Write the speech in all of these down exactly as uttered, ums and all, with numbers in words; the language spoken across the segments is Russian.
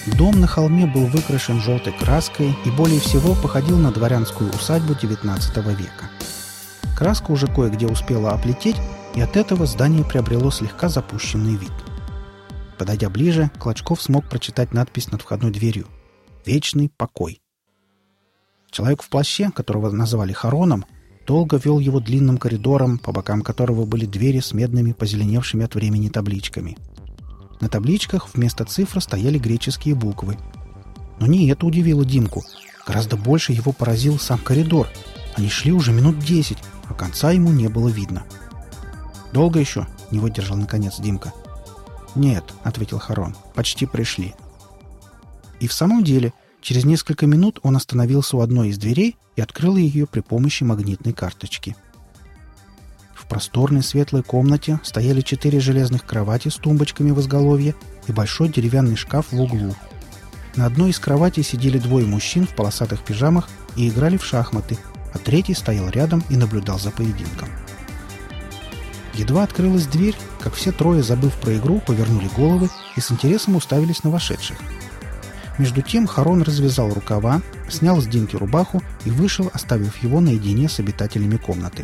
Дом на холме был выкрашен желтой краской и более всего походил на дворянскую усадьбу девятнадцатого века. Краска уже кое-где успела облететь, и от этого здание приобрело слегка запущенный вид. Подойдя ближе, Клочков смог прочитать надпись над входной дверью: «Вечный покой». Человек в плаще, которого называли Хароном, долго вел его длинным коридором, по бокам которого были двери с медными, позеленевшими от времени табличками. На табличках вместо цифр стояли греческие буквы. Но не это удивило Димку. Гораздо больше его поразил сам коридор. Они шли уже минут десять, а конца ему не было видно. «Долго еще?» — не выдержал наконец Димка. «Нет», — ответил Харон, — «почти пришли». И в самом деле, через несколько минут он остановился у одной из дверей и открыл ее при помощи магнитной карточки. В просторной светлой комнате стояли четыре железных кровати с тумбочками в изголовье и большой деревянный шкаф в углу. На одной из кроватей сидели двое мужчин в полосатых пижамах и играли в шахматы, а третий стоял рядом и наблюдал за поединком. Едва открылась дверь, как все трое, забыв про игру, повернули головы и с интересом уставились на вошедших. Между тем Харон развязал рукава, снял с Димки рубаху и вышел, оставив его наедине с обитателями комнаты.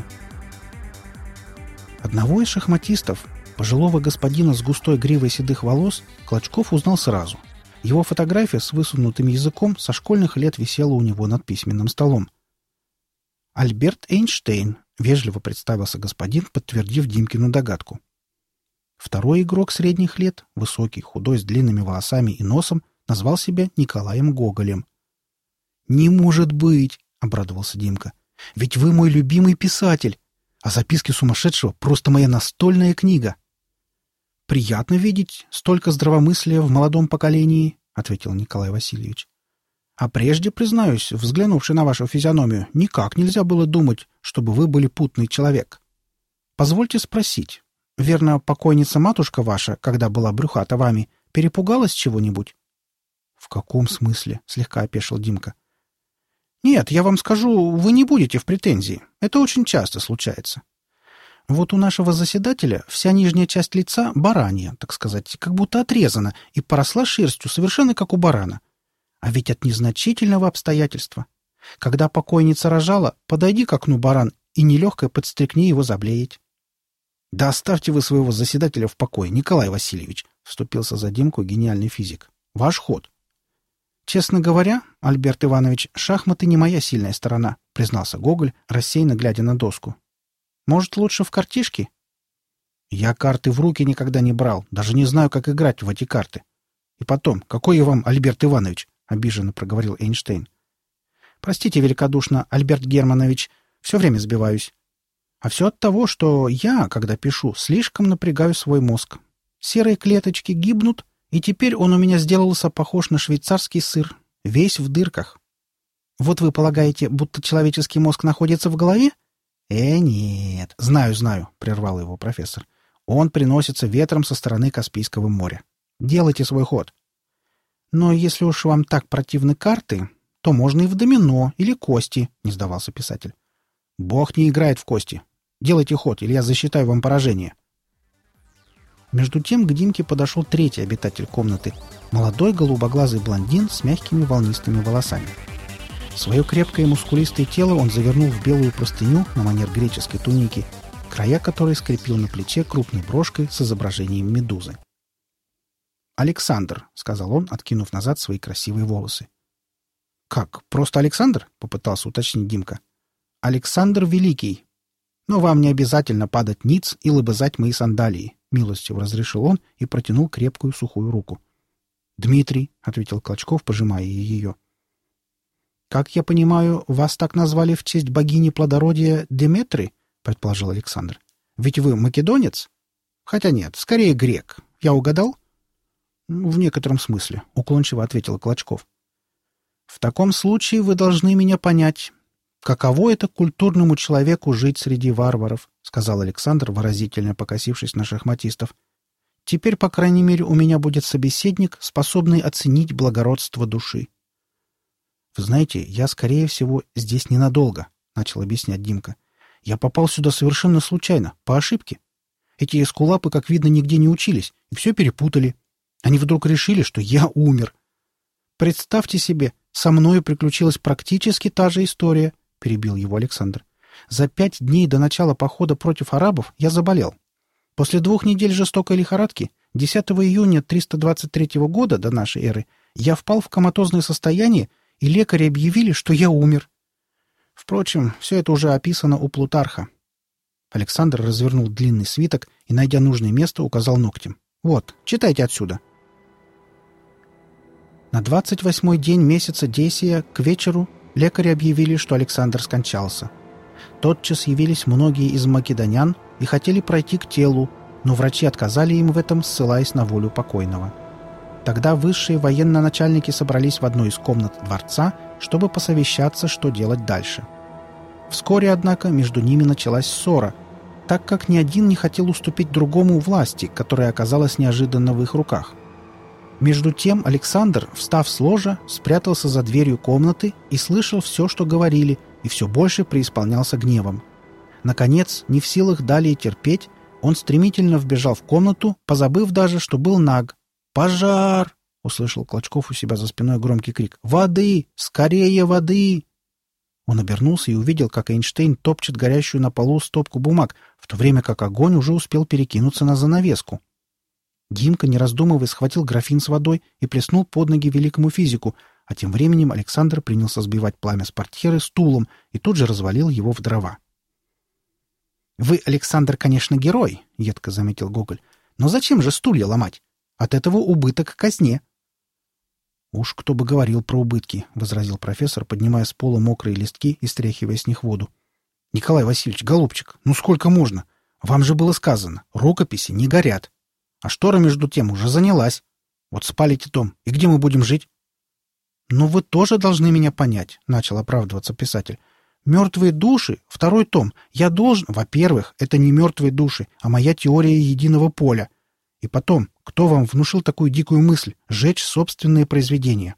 Одного из шахматистов, пожилого господина с густой гривой седых волос, Клочков узнал сразу. Его фотография с высунутым языком со школьных лет висела у него над письменным столом. «Альберт Эйнштейн», — вежливо представился господин, подтвердив Димкину догадку. Второй игрок средних лет, высокий, худой, с длинными волосами и носом, назвал себя Николаем Гоголем. «Не может быть!» — обрадовался Димка. «Ведь вы мой любимый писатель, а записки сумасшедшего — просто моя настольная книга». «Приятно видеть столько здравомыслия в молодом поколении», — ответил Николай Васильевич. «А прежде, признаюсь, взглянувши на вашу физиономию, никак нельзя было думать, чтобы вы были путный человек. Позвольте спросить, верно, покойница-матушка ваша, когда была брюхата вами, перепугалась чего-нибудь?» «В каком смысле?» — слегка опешил Димка. «Нет, я вам скажу, вы не будете в претензии. Это очень часто случается. Вот у нашего заседателя вся нижняя часть лица баранья, так сказать, как будто отрезана и поросла шерстью совершенно как у барана. А ведь от незначительного обстоятельства. Когда покойница рожала, подойди к окну, баран, и нелегкой подстрекни его заблеять». «Да оставьте вы своего заседателя в покое, Николай Васильевич», — вступился за Димку гениальный физик. «Ваш ход». «Честно говоря, Альберт Иванович, шахматы не моя сильная сторона», — признался Гоголь, рассеянно глядя на доску. «Может, лучше в картишки?» «Я карты в руки никогда не брал, даже не знаю, как играть в эти карты. И потом, какой я вам, Альберт Иванович?» — обиженно проговорил Эйнштейн. «Простите великодушно, Альберт Германович, все время сбиваюсь. А все от того, что я, когда пишу, слишком напрягаю свой мозг. Серые клеточки гибнут, и теперь он у меня сделался похож на швейцарский сыр, весь в дырках. Вот вы полагаете, будто человеческий мозг находится в голове? Э, нет. Знаю, знаю, — прервал его профессор. Он приносится ветром со стороны Каспийского моря. Делайте свой ход. Но если уж вам так противны карты, то можно и в домино или кости, — не сдавался писатель. Бог не играет в кости. Делайте ход, или я засчитаю вам поражение. Между тем к Димке подошел третий обитатель комнаты, молодой голубоглазый блондин с мягкими волнистыми волосами. Свое крепкое мускулистое тело он завернул в белую простыню на манер греческой туники, края которой скрепил на плече крупной брошкой с изображением медузы. «Александр», — сказал он, откинув назад свои красивые волосы. «Как, просто Александр?» — попытался уточнить Димка. «Александр Великий. Но вам не обязательно падать ниц и лобызать мои сандалии», — милостиво разрешил он и протянул крепкую сухую руку. «Дмитрий», — ответил Клочков, пожимая ее. «Как я понимаю, вас так назвали в честь богини плодородия Деметры?» — предположил Александр. «Ведь вы македонец? Хотя нет, скорее грек. Я угадал?» «В некотором смысле», — уклончиво ответил Клочков. «В таком случае вы должны меня понять. Каково это культурному человеку жить среди варваров?» — сказал Александр, выразительно покосившись на шахматистов. «Теперь, по крайней мере, у меня будет собеседник, способный оценить благородство души». «Вы знаете, я, скорее всего, здесь ненадолго», — начал объяснять Димка. «Я попал сюда совершенно случайно, по ошибке. Эти эскулапы, как видно, нигде не учились и все перепутали. Они вдруг решили, что я умер. Представьте себе, со мною приключилась практически та же история, — перебил его Александр. За пять дней до начала похода против арабов я заболел. После двух недель жестокой лихорадки, десятого июня триста двадцать третьего года до нашей эры, я впал в коматозное состояние, и лекари объявили, что я умер. Впрочем, все это уже описано у Плутарха. Александр развернул длинный свиток и, найдя нужное место, указал ногтем. Вот, читайте отсюда. На двадцать восьмой день месяца Десия к вечеру лекари объявили, что Александр скончался. Тотчас явились многие из македонян и хотели пройти к телу, но врачи отказали им в этом, ссылаясь на волю покойного. Тогда высшие военно-начальники собрались в одной из комнат дворца, чтобы посовещаться, что делать дальше. Вскоре, однако, между ними началась ссора, так как ни один не хотел уступить другому власти, которая оказалась неожиданно в их руках. Между тем Александр, встав с ложа, спрятался за дверью комнаты и слышал все, что говорили, и все больше преисполнялся гневом. Наконец, не в силах далее терпеть, он стремительно вбежал в комнату, позабыв даже, что был наг. «Пожар!» — услышал Клочков у себя за спиной громкий крик. «Воды! Скорее воды!» Он обернулся и увидел, как Эйнштейн топчет горящую на полу стопку бумаг, в то время как огонь уже успел перекинуться на занавеску. Димка, не раздумывая, схватил графин с водой и плеснул под ноги великому физику, а тем временем Александр принялся сбивать пламя с портьеры стулом и тут же развалил его в дрова. «Вы, Александр, конечно, герой», — едко заметил Гоголь, — «но зачем же стулья ломать? От этого убыток казне». «Уж кто бы говорил про убытки», — возразил профессор, поднимая с пола мокрые листки и стряхивая с них воду. «Николай Васильевич, голубчик, ну сколько можно? Вам же было сказано, рукописи не горят. А штора, между тем, уже занялась. Вот спалите дом, и где мы будем жить?» «Но вы тоже должны меня понять», — начал оправдываться писатель. «Мертвые души, второй том, я должен...» «Во-первых, это не мертвые души, а моя теория единого поля. И потом, кто вам внушил такую дикую мысль — сжечь собственные произведения?»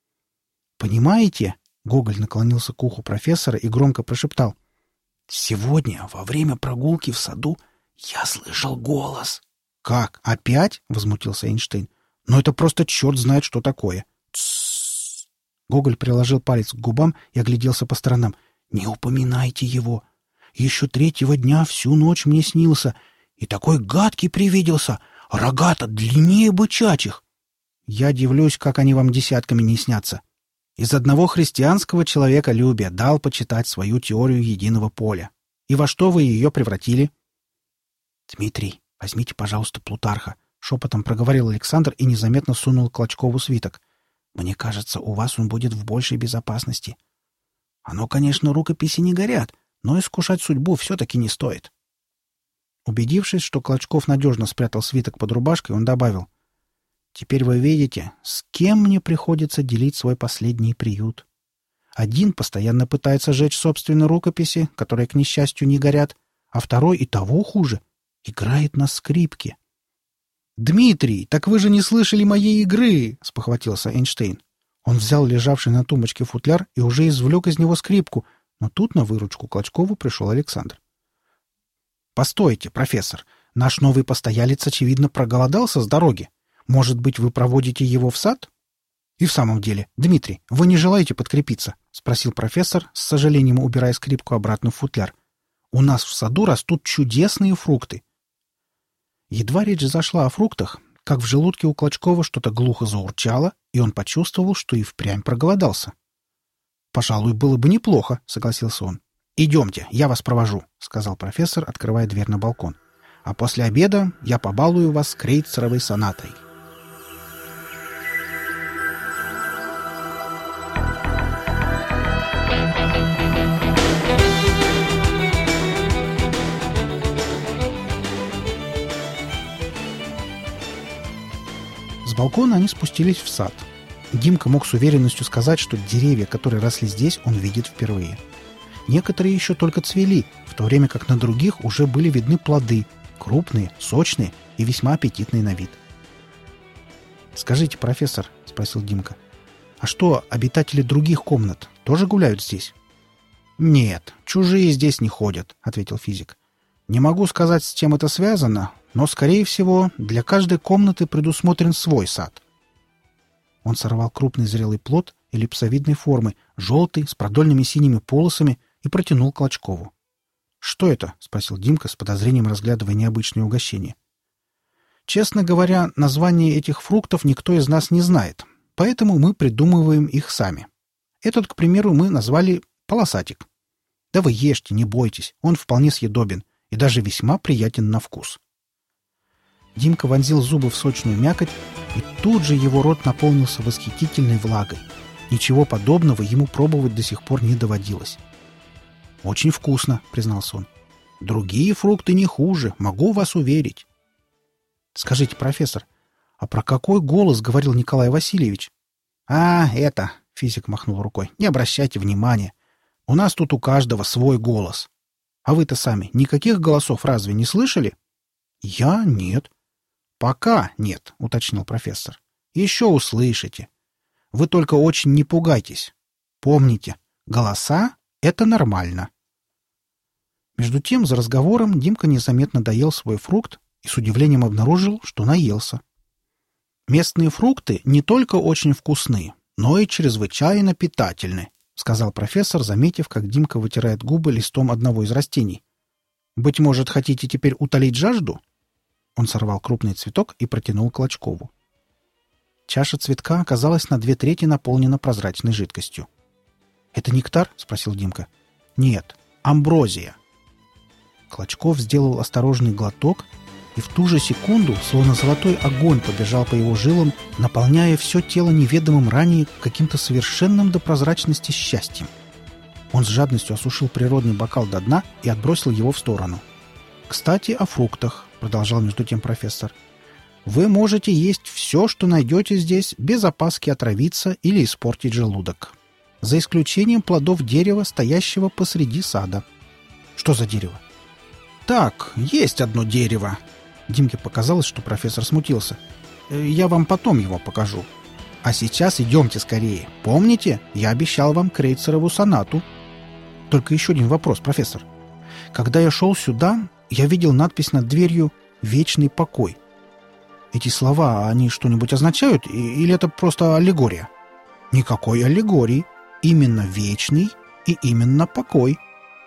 «Понимаете?» — Гоголь наклонился к уху профессора и громко прошептал. «Сегодня, во время прогулки в саду, я слышал голос». «Как? Опять?» — возмутился Эйнштейн. «Но это просто черт знает, что такое». «Тссс!» Гоголь приложил палец к губам и огляделся по сторонам. «Не упоминайте его. Еще третьего дня всю ночь мне снился, и такой гадкий привиделся, рога-то длиннее бычачьих. Я дивлюсь, как они вам десятками не снятся. Из одного христианского человеколюбия дал почитать свою теорию единого поля. И во что вы ее превратили?» «Дмитрий, возьмите, пожалуйста, Плутарха», — шепотом проговорил Александр и незаметно сунул Клочкову свиток. «Мне кажется, у вас он будет в большей безопасности. Оно, конечно, рукописи не горят, но искушать судьбу все-таки не стоит». Убедившись, что Клочков надежно спрятал свиток под рубашкой, он добавил: «Теперь вы видите, с кем мне приходится делить свой последний приют. Один постоянно пытается сжечь собственные рукописи, которые, к несчастью, не горят, а второй, и того хуже, играет на скрипке». «Дмитрий, так вы же не слышали моей игры!» — спохватился Эйнштейн. Он взял лежавший на тумбочке футляр и уже извлек из него скрипку, но тут на выручку Клочкову пришел Александр. «Постойте, профессор, наш новый постоялец, очевидно, проголодался с дороги. Может быть, вы проводите его в сад?» «И в самом деле, Дмитрий, вы не желаете подкрепиться?» — спросил профессор, с сожалением убирая скрипку обратно в футляр. «У нас в саду растут чудесные фрукты». Едва речь зашла о фруктах, как в желудке у Клочкова что-то глухо заурчало, и он почувствовал, что и впрямь проголодался. «Пожалуй, было бы неплохо», — согласился он. «Идемте, я вас провожу», — сказал профессор, открывая дверь на балкон. «А после обеда я побалую вас крейцеровой сонатой». С балкона они спустились в сад. Димка мог с уверенностью сказать, что деревья, которые росли здесь, он видит впервые. Некоторые еще только цвели, в то время как на других уже были видны плоды, крупные, сочные и весьма аппетитные на вид. «Скажите, профессор, — спросил Димка, — а что, обитатели других комнат тоже гуляют здесь?» «Нет, чужие здесь не ходят», — ответил физик. «Не могу сказать, с чем это связано, но, скорее всего, для каждой комнаты предусмотрен свой сад». Он сорвал крупный зрелый плод эллипсовидной формы, желтый, с продольными синими полосами, и протянул Клочкову. «Что это?» — спросил Димка, с подозрением разглядывая необычное угощение. «Честно говоря, название этих фруктов никто из нас не знает, поэтому мы придумываем их сами. Этот, к примеру, мы назвали полосатик. Да вы ешьте, не бойтесь, он вполне съедобен и даже весьма приятен на вкус». Димка вонзил зубы в сочную мякоть, и тут же его рот наполнился восхитительной влагой. Ничего подобного ему пробовать до сих пор не доводилось. «Очень вкусно», — признался он. «Другие фрукты не хуже, могу вас уверить». «Скажите, профессор, а про какой голос говорил Николай Васильевич?» «А, это...» — физик махнул рукой. «Не обращайте внимания. У нас тут у каждого свой голос. А вы-то сами никаких голосов разве не слышали?» «Я? Нет». «Пока нет», — уточнил профессор. «Еще услышите. Вы только очень не пугайтесь. Помните, голоса — это нормально». Между тем, за разговором Димка незаметно доел свой фрукт и с удивлением обнаружил, что наелся. «Местные фрукты не только очень вкусны, но и чрезвычайно питательны», — сказал профессор, заметив, как Димка вытирает губы листом одного из растений. «Быть может, хотите теперь утолить жажду?» Он сорвал крупный цветок и протянул Клочкову. Чаша цветка оказалась на две трети наполнена прозрачной жидкостью. «Это нектар?» — спросил Димка. «Нет, амброзия». Клочков сделал осторожный глоток, и в ту же секунду, словно золотой огонь побежал по его жилам, наполняя все тело неведомым ранее каким-то совершенным до прозрачности счастьем. Он с жадностью осушил природный бокал до дна и отбросил его в сторону. «Кстати, о фруктах», — продолжал между тем профессор. «Вы можете есть все, что найдете здесь, без опаски отравиться или испортить желудок. За исключением плодов дерева, стоящего посреди сада». «Что за дерево?» «Так, есть одно дерево». Димке показалось, что профессор смутился. «Я вам потом его покажу. А сейчас идемте скорее. Помните, я обещал вам Крейцерову сонату». «Только еще один вопрос, профессор. Когда я шел сюда, я видел надпись над дверью «Вечный покой». Эти слова, они что-нибудь означают, или это просто аллегория?» «Никакой аллегории. Именно вечный и именно покой».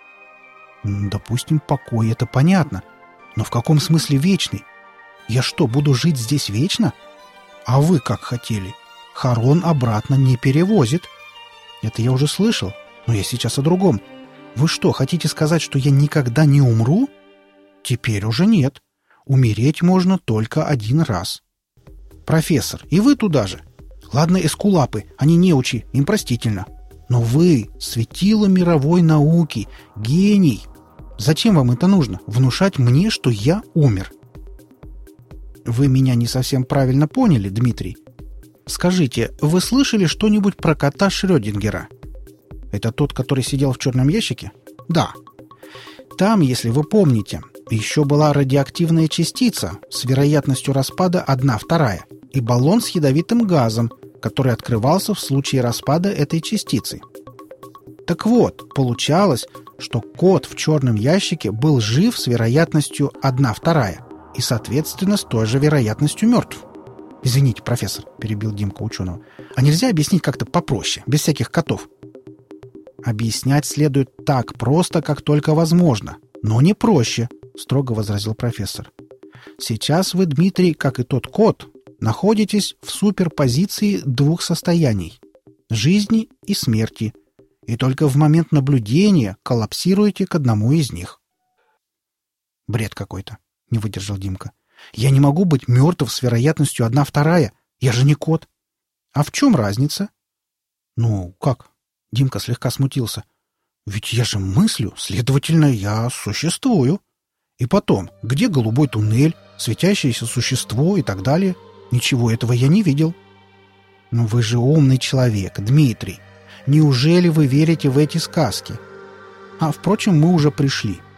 «Допустим, покой — это понятно. Но в каком смысле вечный? Я что, буду жить здесь вечно? А вы как хотели? Харон обратно не перевозит». «Это я уже слышал, но я сейчас о другом. Вы что, хотите сказать, что я никогда не умру?» «Теперь уже нет. Умереть можно только один раз». «Профессор, и вы туда же. Ладно, эскулапы, они неучи, им простительно. Но вы — светило мировой науки, гений. Зачем вам это нужно? Внушать мне, что я умер?» «Вы меня не совсем правильно поняли, Дмитрий. Скажите, вы слышали что-нибудь про кота Шрёдингера?» «Это тот, который сидел в черном ящике?» «Да. Там, если вы помните, еще была радиоактивная частица с вероятностью распада одна вторая и баллон с ядовитым газом, который открывался в случае распада этой частицы. Так вот, получалось, что кот в черном ящике был жив с вероятностью одна вторая и, соответственно, с той же вероятностью мертв. «Извините, профессор», — перебил Димка ученого, — «а нельзя объяснить как-то попроще, без всяких котов?» «Объяснять следует так просто, как только возможно, но не проще», — строго возразил профессор. «Сейчас вы, Дмитрий, как и тот кот, находитесь в суперпозиции двух состояний — жизни и смерти, и только в момент наблюдения коллапсируете к одному из них». «Бред какой-то», — не выдержал Димка. «Я не могу быть мертв с вероятностью одна вторая. Я же не кот». «А в чем разница?» «Ну, как?» — Димка слегка смутился. «Ведь я же мыслю, следовательно, я существую. И потом, где голубой туннель, светящееся существо и так далее? Ничего этого я не видел». «Ну вы же умный человек, Дмитрий. Неужели вы верите в эти сказки? А, впрочем, мы уже пришли.